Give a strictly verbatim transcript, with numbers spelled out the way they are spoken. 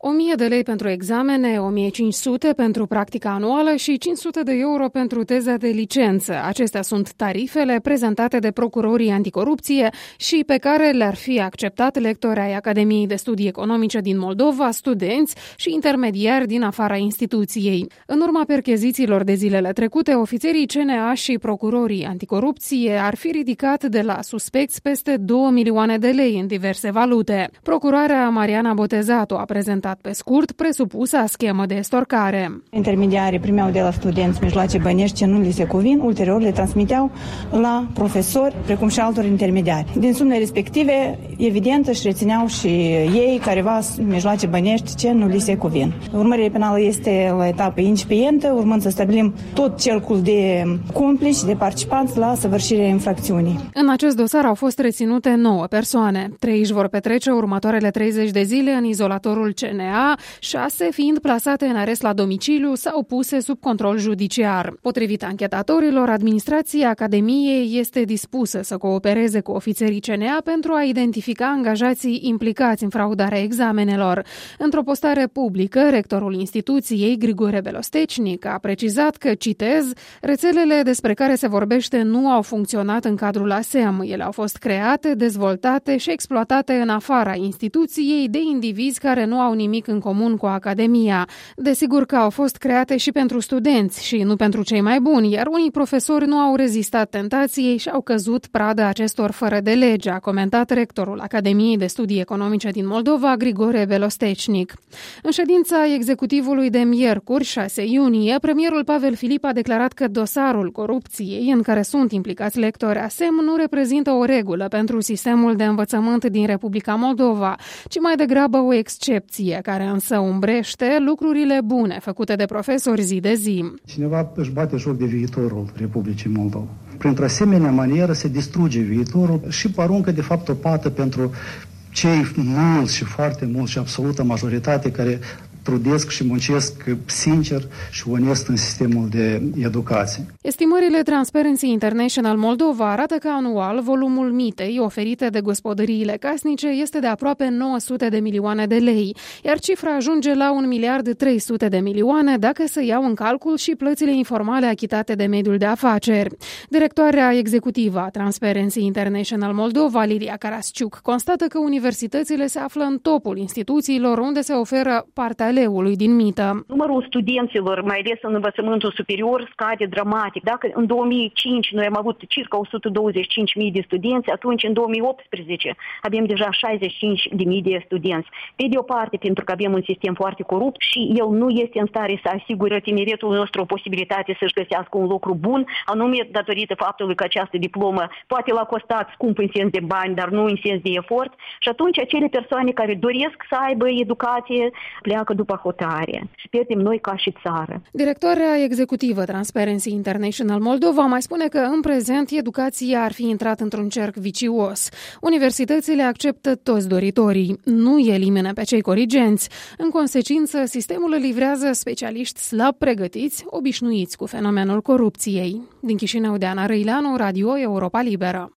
o mie de lei pentru examene, o mie cinci sute pentru practica anuală și cinci sute de euro pentru teza de licență. Acestea sunt tarifele prezentate de procurorii anticorupție și pe care le-ar fi acceptat lectori ai Academiei de Studii Economice din Moldova, studenți și intermediari din afara instituției. În urma perchezițiilor de zilele trecute, ofițerii C N A și procurorii anticorupție ar fi ridicat de la suspecți peste două milioane de lei în diverse valute. Procurarea Mariana Botezatu a prezentat pe scurt presupusa schemă de estorcare. Intermediarii primeau de la studenți mijloace bănești ce nu li se cuvin, ulterior le transmiteau la profesori, precum și altor intermediari. Din sumele respective, evident, își rețineau și ei careva mijloace bănești ce nu li se cuvin. Urmărirea penală este la etapă incipientă, urmând să stabilim tot cercul de complici, de participanți la săvârșirea infracțiunii. În acest dosar au fost reținute nouă persoane. Trei își vor petrece următoarele treizeci de zile în izolatorul C N A, șase fiind plasate în arest la domiciliu sau puse sub control judiciar. Potrivit anchetatorilor, administrația Academiei este dispusă să coopereze cu ofițerii C N A pentru a identifica angajații implicați în fraudarea examenelor. Într-o postare publică, rectorul instituției, Grigore Belostecnic, a precizat că, citez, rețelele despre care se vorbește nu au funcționat în cadrul A S E M. Ele au fost create, dezvoltate și exploatate în afara instituției de indivizi care nu au nimic în comun cu Academia. Desigur că au fost create și pentru studenți și nu pentru cei mai buni, iar unii profesori nu au rezistat tentației și au căzut pradă acestor fără de lege, a comentat rectorul Academiei de Studii Economice din Moldova, Grigore Belostecnic. În ședința executivului de miercuri, șase iunie, premierul Pavel Filip a declarat că dosarul corupției în care sunt implicați lectori A S E M nu reprezintă o regulă pentru sistemul de învățământ din Republica Moldova, ci mai degrabă o excepție, care însă umbrește lucrurile bune făcute de profesori zi de zi. Cineva își bate joc de viitorul Republicii Moldova. Printr-o asemenea manieră se distruge viitorul și aruncă de fapt o pată pentru cei mulți și foarte mulți și absolută majoritate care trudesc și muncesc sincer și onest în sistemul de educație. Estimările Transparency International Moldova arată că anual volumul mitei oferite de gospodăriile casnice este de aproape nouă sute de milioane de lei, iar cifra ajunge la un miliard trei sute de milioane dacă se iau în calcul și plățile informale achitate de mediul de afaceri. Directoarea executivă a Transparency International Moldova, Lilia Carasciuc, constată că universitățile se află în topul instituțiilor unde se oferă partea leului din mită. Numărul studenților, mai ales în învățământul superior, scade dramatic. Dacă în două mii cinci noi am avut circa o sută douăzeci și cinci de mii de studenți, atunci în două mii optsprezece avem deja șaizeci și cinci de mii de studenți. Pe de o parte, pentru că avem un sistem foarte corupt și el nu este în stare să asigure tineretul nostru o posibilitate să-și găsească un lucru bun, anume datorită faptului că această diplomă poate l-a costat scump în sens de bani, dar nu în sens de efort. Și atunci acele persoane care doresc să aibă educație pleacă după hotare și pierdem noi ca și țară. Directoarea executivă Transparency International Moldova mai spune că în prezent educația ar fi intrat într-un cerc vicios. Universitățile acceptă toți doritorii, nu elimină pe cei corigenți. În consecință, sistemul livrează specialiști slab pregătiți, obișnuiți cu fenomenul corupției. Din Chișinău, Deana Răileanu, Radio Europa Liberă.